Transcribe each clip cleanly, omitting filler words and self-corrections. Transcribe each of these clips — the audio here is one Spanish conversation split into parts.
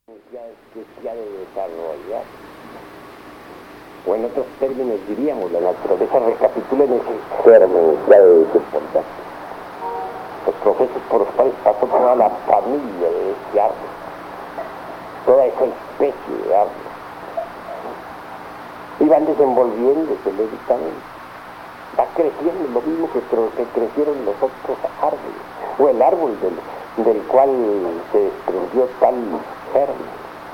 que se ha de desarrollar. O en otros términos diríamos, la naturaleza recapitula en ese germen que ha de desenvolver. Los procesos por los cuales pasó toda la familia de este árbol, toda esa especie de árbol, y van desenvolviéndose lentamente. Va creciendo lo mismo que crecieron los otros árboles, o el árbol del cual se desprendió tal germen.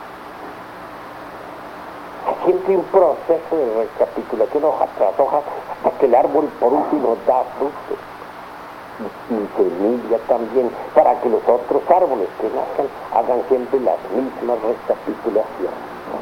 Siempre un proceso de recapitulación hoja tras hoja hasta que el árbol por último da frutos y semilla también, para que los otros árboles que nazcan hagan siempre las mismas recapitulaciones.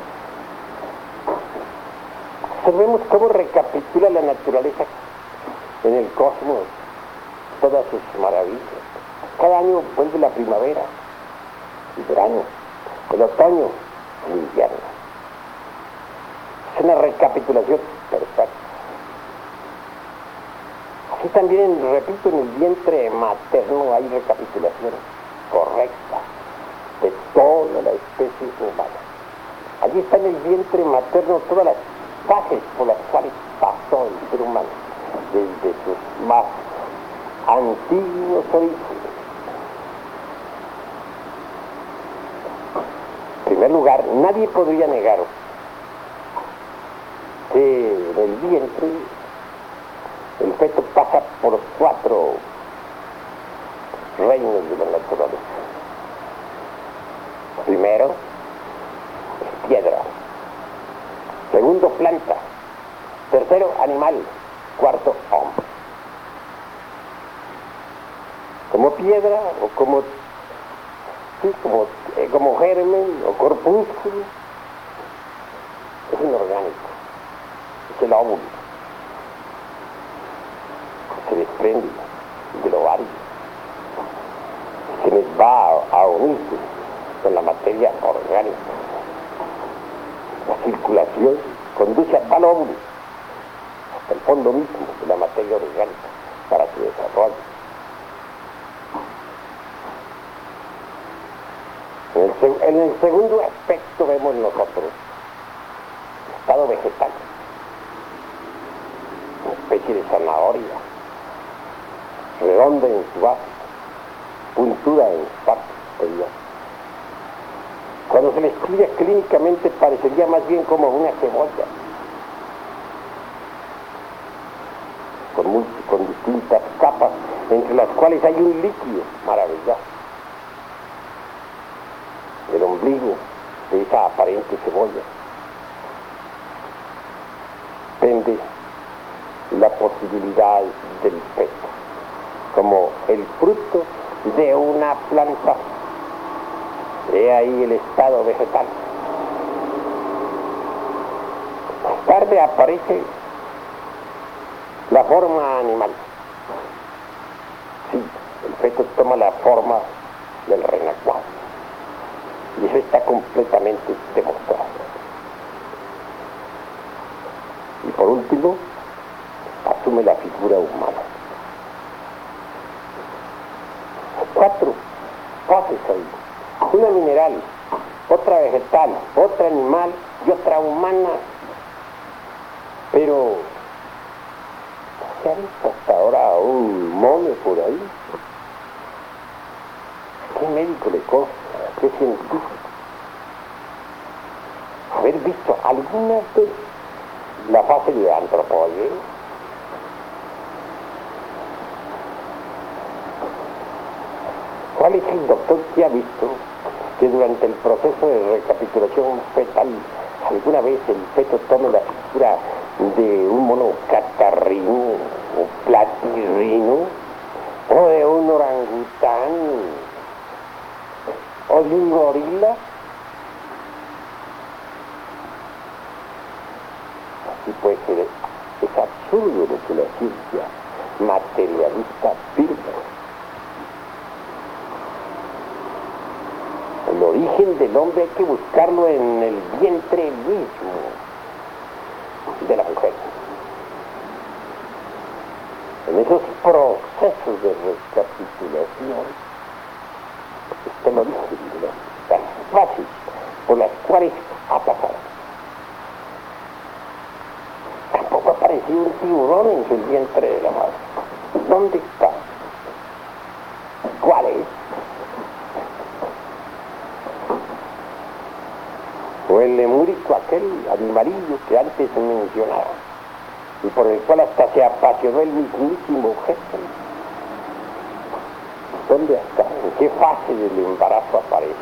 Observemos cómo recapitula la naturaleza en el cosmos todas sus maravillas. Cada año vuelve la primavera, el verano, el otoño, el invierno. Es una recapitulación perfecta. Así también, repito, en el vientre materno hay recapitulación correcta de toda la especie humana. Allí está en el vientre materno todas las fases por las cuales pasó el ser humano, desde sus más antiguos orígenes. En primer lugar, nadie podría negar que en el vientre el feto pasa por los 4 reinos de la naturaleza. Primero es piedra, segundo planta, tercero animal, cuarto hombre. Como piedra o como germen o corpúsculo, es inorgánico, es el óvulo, se desprende del ovario, se les va a unirse con la materia orgánica. La circulación conduce a tal óvulo hasta el fondo mismo de la materia orgánica para su desarrollo. En el segundo aspecto vemos nosotros el estado vegetal, una especie de zanahoria, redonda en su base, puntuda en su parte superior. Cuando se le estudia clínicamente parecería más bien como una cebolla, con distintas capas, entre las cuales hay un líquido maravilloso. El ombligo de esa aparente cebolla pende la posibilidad del feto como el fruto de una planta. He ahí el estado vegetal. Más tarde aparece la forma animal. Sí, el feto toma la forma del renacuajo. Y eso está completamente demostrado. Y por último, asume la figura humana. 4 fases ahí. Una mineral, otra vegetal, otra animal y otra humana. Pero ¿se ha visto hasta ahora un mono por ahí? ¿Qué médico le consta? ¿Qué científico? Haber visto alguna vez la fase de antropología. ¿Cuál es el doctor que ha visto que durante el proceso de recapitulación fetal alguna vez el feto tome la figura de un mono catarrino o platirrino, o de un orangután, o de un gorila? Así puede ser. Es absurdo lo que la ciencia materialista afirma. El origen del hombre hay que buscarlo en el vientre mismo de la mujer. En esos procesos de recapitulación está el origen de las fases por las cuales ha pasado. Tampoco ha aparecido un tiburón en su vientre de la madre. ¿Dónde está? ¿Cuál es? O el lemúrico, aquel animalillo que antes se mencionaba y por el cual hasta se apasionó el mismísimo objeto. ¿Dónde está? ¿En qué fase del embarazo aparece?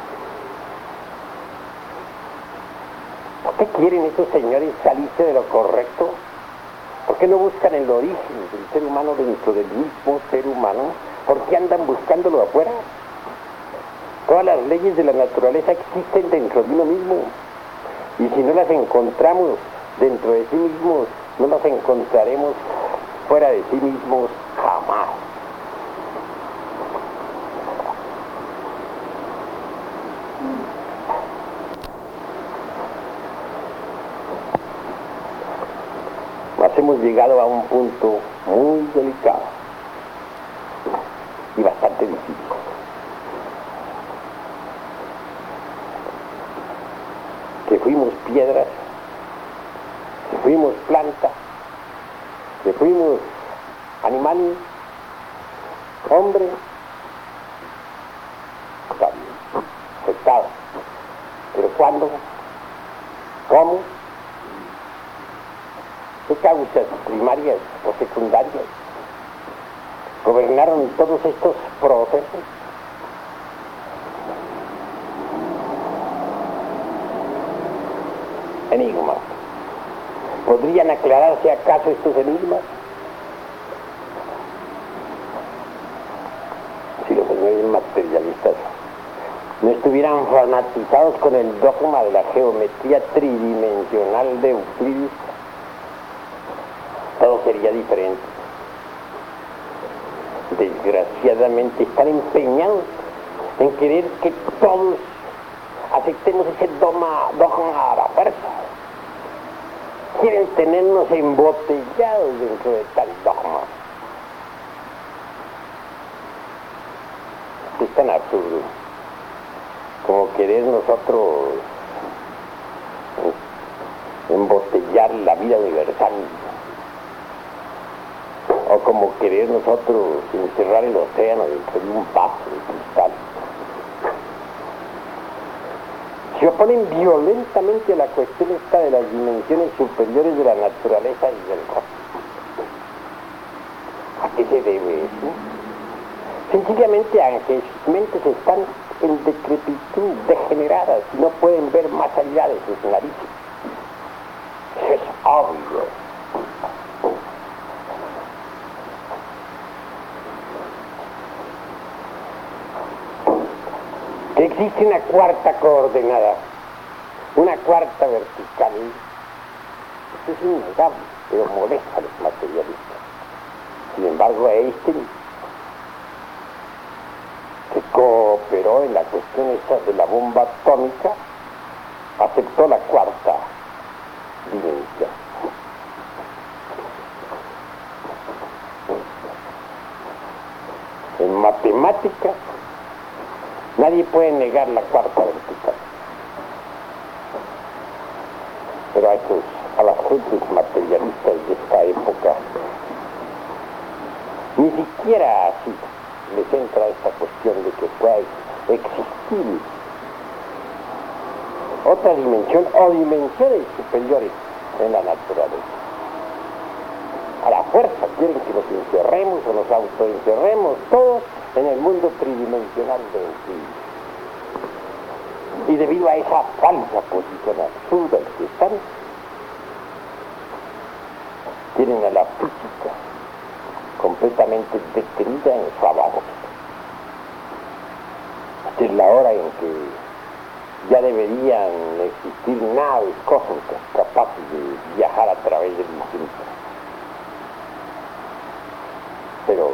¿Por qué quieren estos señores salirse de lo correcto? ¿Por qué no buscan el origen del ser humano dentro del mismo ser humano? ¿Por qué andan buscándolo afuera? Todas las leyes de la naturaleza existen dentro de uno mismo. Y si no las encontramos dentro de sí mismos, no las encontraremos fuera de sí mismos jamás. Mas hemos llegado a un punto muy delicado y bastante difícil. Que fuimos piedras, que fuimos planta, que fuimos animal, hombre, está bien, aceptado. Pero ¿cuándo? ¿Cómo? ¿Qué causas primarias o secundarias gobernaron todos estos procesos? Enigmas. ¿Podrían aclararse acaso estos enigmas? Si los señores materialistas no estuvieran fanatizados con el dogma de la geometría tridimensional de Euclides, todo sería diferente. Desgraciadamente están empeñados en querer que todos aceptemos ese dogma a la fuerza. Quieren tenernos embotellados dentro de tal dogma. Es tan absurdo como querer nosotros embotellar la vida universal, o como querer nosotros encerrar el océano dentro de un vaso de cristal. Se oponen violentamente a la cuestión esta de las dimensiones superiores de la naturaleza y del cosmos. ¿A qué se debe eso? Sencillamente a que sus mentes están en decrepitud, degeneradas, y no pueden ver más allá de sus narices. Eso es obvio. Que existe una cuarta coordenada, una cuarta vertical. Esto es innegable, pero molesta a los materialistas. Sin embargo, Einstein, que cooperó en la cuestión esa de la bomba atómica, aceptó la cuarta dimensión. En matemáticas, nadie puede negar la cuarta vertical. Pero a las gentes materialistas de esta época, ni siquiera así les entra esta cuestión de que pueda existir otra dimensión o dimensiones superiores en la naturaleza. A la fuerza quieren que nos encerremos o nos autoencerremos todos en el mundo tridimensional de Euclides. Y debido a esa falsa posición absurda en que están, tienen a la física completamente detenida en su avance. Esta es la hora en que ya deberían existir naves cósmicas capaces de viajar a través del infinito. Pero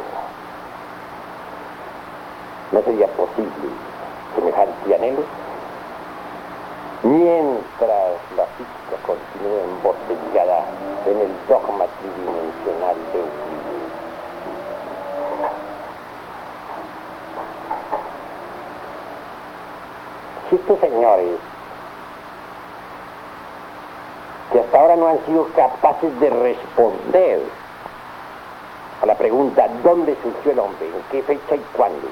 no sería posible semejante anhelo mientras la física continúe embotellada en el dogma tridimensional de Euclides. Si estos señores que hasta ahora no han sido capaces de responder a la pregunta ¿dónde surgió el hombre? ¿En qué fecha y cuándo?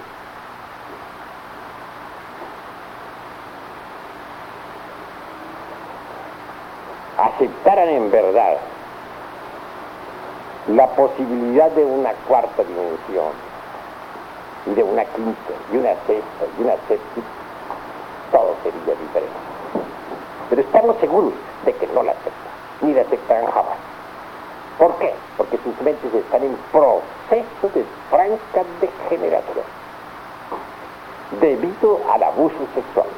Aceptaran en verdad la posibilidad de una cuarta dimensión y de una quinta y una sexta y una séptima, todo sería diferente. Pero estamos seguros de que no la aceptan, ni la aceptarán jamás. ¿Por qué? Porque sus mentes están en proceso de franca degeneración debido al abuso sexual.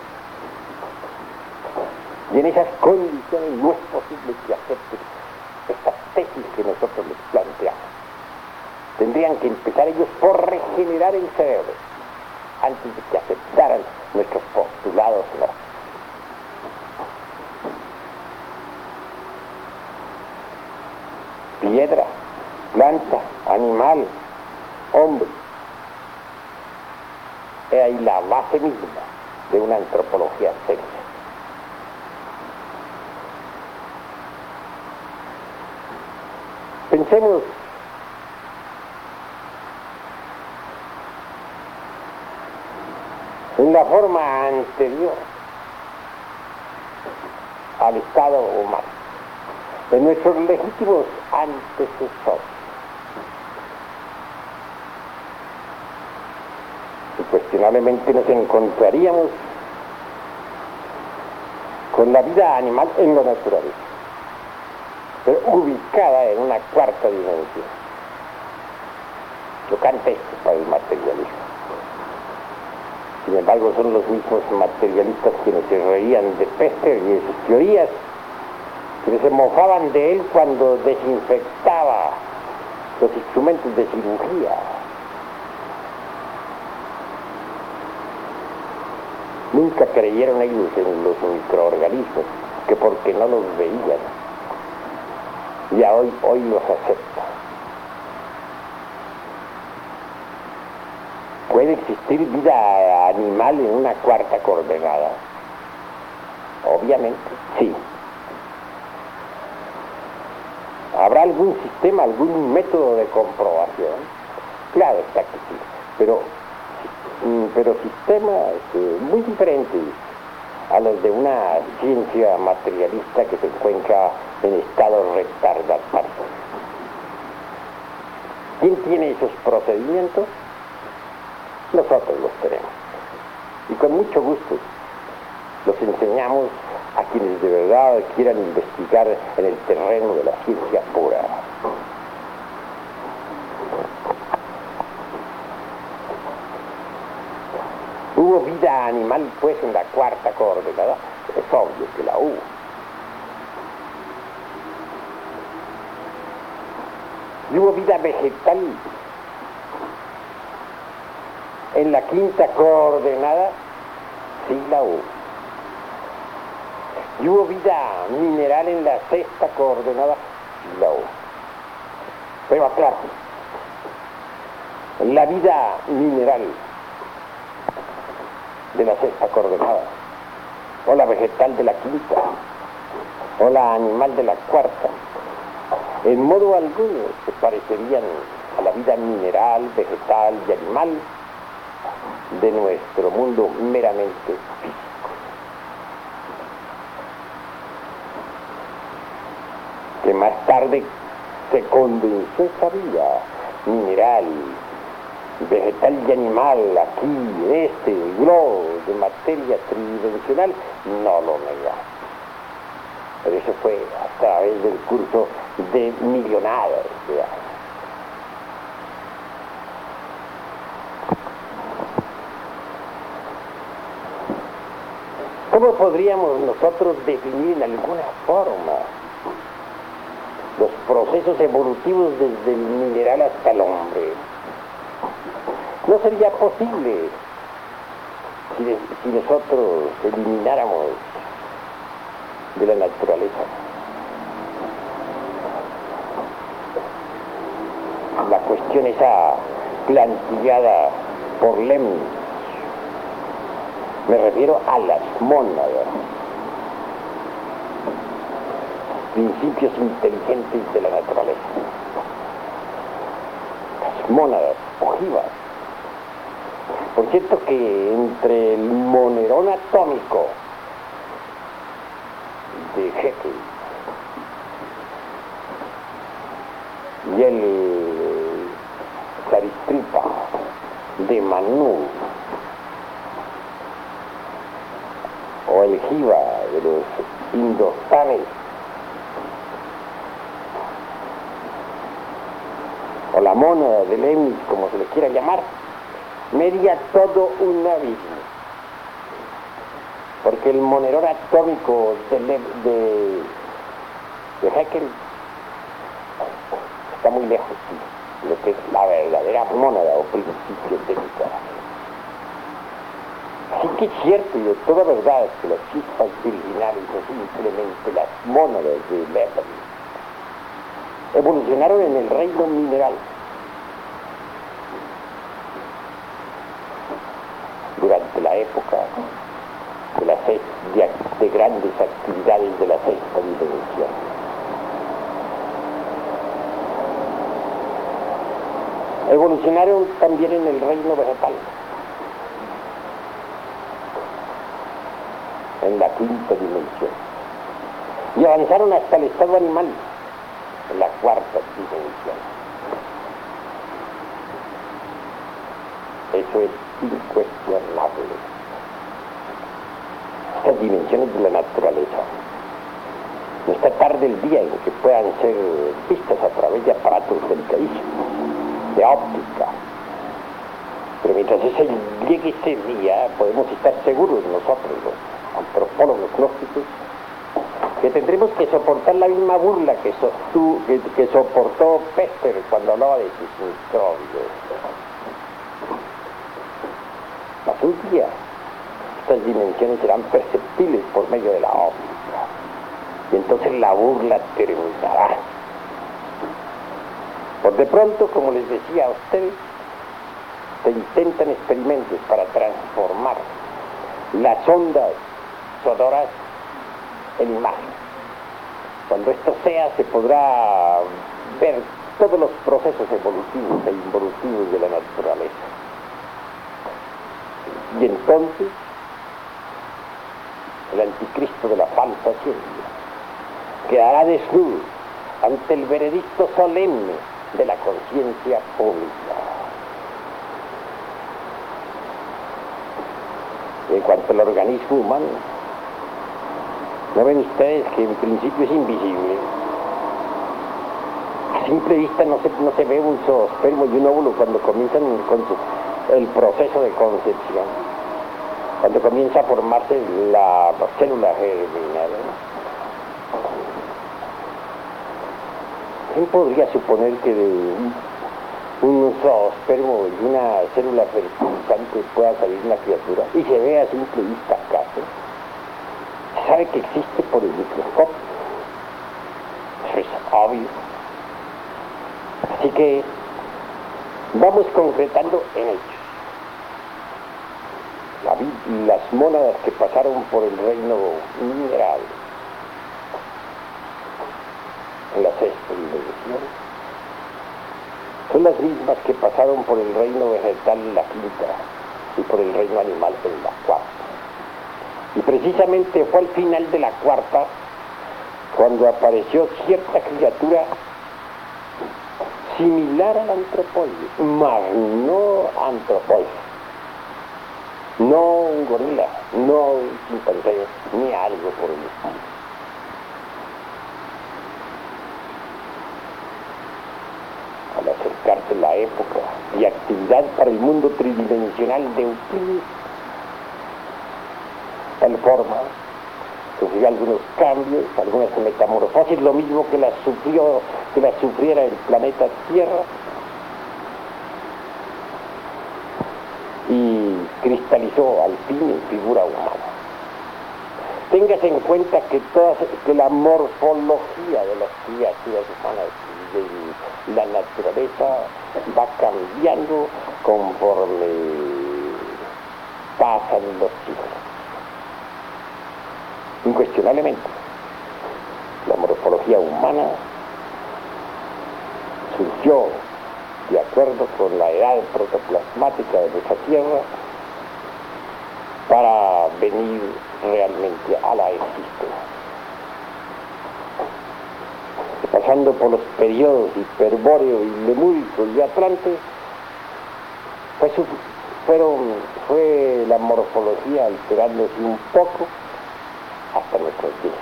Y en esas condiciones no es posible que acepten estas tesis que nosotros les planteamos. Tendrían que empezar ellos por regenerar el cerebro antes de que aceptaran nuestros postulados gnósticos. Piedra, planta, animal, hombre. Es ahí la base misma de una antropología seria. Pensemos en la forma anterior al estado humano, de nuestros legítimos antecesores. Incuestionablemente nos encontraríamos con la vida animal en la naturaleza, pero ubicada en una cuarta dimensión. Chocante esto para el materialismo. Sin embargo, son los mismos materialistas quienes se reían de Pestel y de sus teorías, quienes se mofaban de él cuando desinfectaba los instrumentos de cirugía. Nunca creyeron ellos en los microorganismos, que porque no los veían, ya hoy los aceptan. ¿Puede existir vida animal en una cuarta coordenada? Obviamente, sí. ¿Habrá algún sistema, algún método de comprobación? Claro está que sí, pero sistemas muy diferentes a los de una ciencia materialista que se encuentra en estado retardatario. ¿Quién tiene esos procedimientos? Nosotros los tenemos. Y con mucho gusto los enseñamos a quienes de verdad quieran investigar en el terreno de la ciencia pura. ¿Hubo vida animal, pues, en la cuarta coordenada? Es obvio que la hubo. ¿Y hubo vida vegetal en la quinta coordenada? Sí la hubo. ¿Y hubo vida mineral en la sexta coordenada? Sí la hubo. Pero aclaro, la vida mineral de la sexta coordenada, o la vegetal de la quinta, o la animal de la cuarta, en modo alguno se parecerían a la vida mineral, vegetal y animal de nuestro mundo meramente físico. Que más tarde se condensó esa vida mineral, vegetal y animal aquí, en este globo de materia tridimensional, no lo negamos. Pero eso fue a través del curso de millonadas de años. ¿Cómo podríamos nosotros definir en alguna forma los procesos evolutivos desde el mineral hasta el hombre? No sería posible si nosotros elimináramos de la naturaleza la cuestión esa plantillada por Leibniz. Me refiero a las mónadas. principios inteligentes de la naturaleza. Las mónadas ojivas. Por cierto que entre el monerón atómico de Haeckel y el Claristripa de Manu, o el jiva de los indostanes, o la mónada de Leibniz, como se le quiera llamar, media todo un abismo. Porque el monerón atómico de Haeckel está muy lejos de lo que es la verdadera mónada o principio de Nicolás. Así que es cierto y de toda verdad que las chispas virginales o simplemente las mónadas de Leibniz evolucionaron en el reino mineral durante la época de grandes actividades de la sexta dimensión. Evolucionaron también en el reino vegetal, en la quinta dimensión, y avanzaron hasta el estado animal, en la cuarta dimensión. Eso es incuestionable. Estas dimensiones de la naturaleza no está tarde el día en que puedan ser vistas a través de aparatos delicadísimos, de óptica. Pero mientras llegue ese día, podemos estar seguros nosotros, los antropólogos gnósticos, que tendremos que soportar la misma burla que soportó Pester cuando hablaba de sus microbios. Mas un día, estas dimensiones serán perceptibles por medio de la óptica, y entonces la burla terminará. Por de pronto, como les decía a ustedes, se intentan experimentos para transformar las ondas sonoras en imagen. Cuando esto sea, se podrá ver todos los procesos evolutivos e involutivos de la naturaleza. Y entonces, el anticristo de la falsa ciencia quedará desnudo ante el veredicto solemne de la conciencia pública. En cuanto al organismo humano, ¿no ven ustedes que en principio es invisible? A simple vista no se ve un zoospermo y un óvulo cuando comienzan con el proceso de concepción, cuando comienza a formarse la célula germinal. ¿Quién podría suponer que de un zoospermo y una célula fertilizante pueda salir una criatura? Y se ve a simple vista acaso. Se sabe que existe por el microscopio. Eso es obvio. Así que vamos concretando en hechos. Las mónadas que pasaron por el reino mineral en la sexta dimensión son las mismas que pasaron por el reino vegetal en la quinta y por el reino animal en la cuarta. Y precisamente fue al final de la cuarta cuando apareció cierta criatura similar al antropoide, mas no antropoide. No un gorila, no un chimpancé, ni algo por el estilo. Al acercarse la época y actividad para el mundo tridimensional de Euclides, tal forma, sufrió algunos cambios, algunas metamorfosis, lo mismo que las sufriera el planeta Tierra, y cristalizó al fin en figura humana. Téngase en cuenta que la morfología de las criaturas humanas y de la naturaleza va cambiando conforme pasan los siglos. Incuestionablemente, la morfología morfología humana surgió de acuerdo con la edad protoplasmática de nuestra Tierra para venir realmente a la existencia. Pasando por los periodos hiperbóreo y lemúrico y atlante, fue la morfología alterándose un poco hasta nuestros días.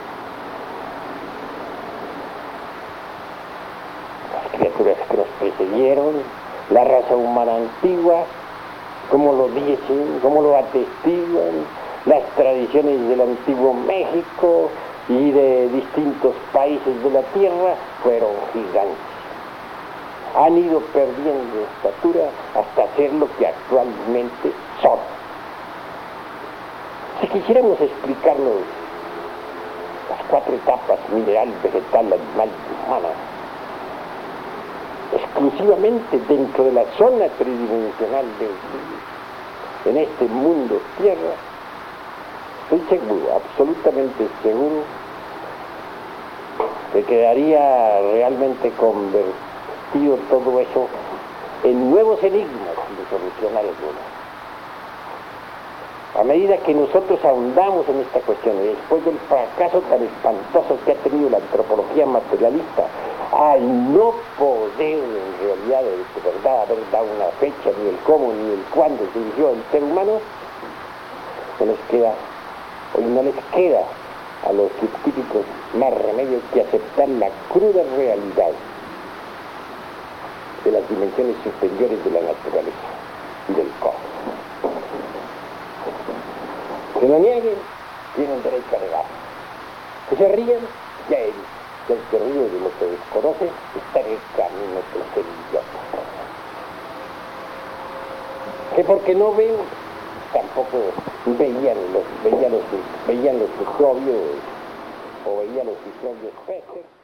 Las criaturas que nos precedieron, la raza humana antigua, como lo dicen, como lo atestiguan, las tradiciones del antiguo México y de distintos países de la Tierra, fueron gigantes. Han ido perdiendo estatura hasta ser lo que actualmente son. Si quisiéramos explicarnos las 4 etapas, mineral, vegetal, animal y humana, exclusivamente dentro de la zona tridimensional en este mundo Tierra, estoy seguro, absolutamente seguro, que quedaría realmente convertido todo eso en nuevos enigmas sin solucionar algunos. A medida que nosotros ahondamos en esta cuestión, y después del fracaso tan espantoso que ha tenido la antropología materialista, al no poder en realidad de verdad haber dado una fecha, ni el cómo, ni el cuándo surgió el ser humano, no les queda a los científicos más remedio que aceptar la cruda realidad de las dimensiones superiores de la naturaleza y del cosmos. Que lo nieguen, tienen derecho a negar. Que se ríen, ya el que ríe de lo que desconoce está en el camino de ser idiota. Que porque no ven, tampoco veían los microbios o veían los microbios Pester.